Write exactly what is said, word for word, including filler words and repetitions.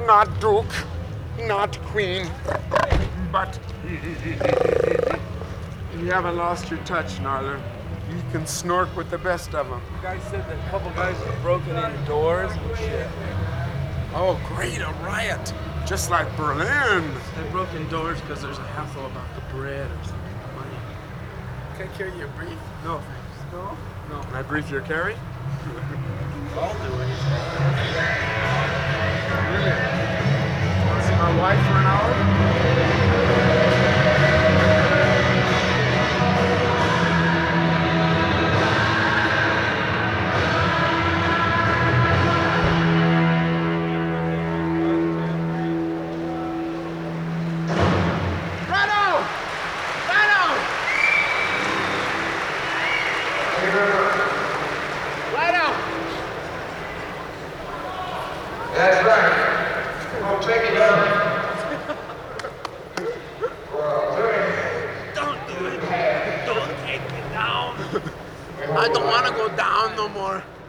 not Duke, not Queen, but you haven't lost your touch, Gnarler. You can snork with the best of them. The guy said that a couple guys have broken in doors and shit. Oh, great, a riot. Just like Berlin. They broke in doors because there's a hassle about the bread or something. Money. Can I carry your brief? No, thanks. No? No. Can I brief your carry? I'll do it. Really? Want to see my wife for an hour? That's right. We're gonna take it up. Don't do it. Don't take me down. I don't want to go down no more.